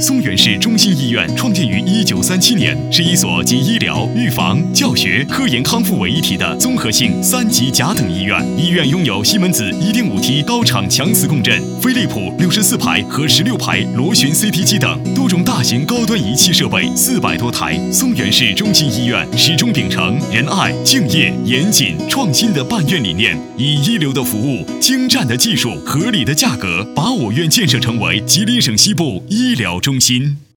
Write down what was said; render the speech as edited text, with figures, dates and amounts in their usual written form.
松原市中心医院创建于1937年，是一所集医疗、预防、教学、科研康复为一体的综合性3级甲等医院。医院拥有西门子 1.5T 高场强磁共振、飞利浦64排和16排螺旋 CT 机等多种大型高端仪器设备400多台。松原市中心医院始终秉承仁爱、敬业、严谨、创新的办院理念，以一流的服务、精湛的技术、合理的价格，把我院建设成为吉林省西部医疗中心。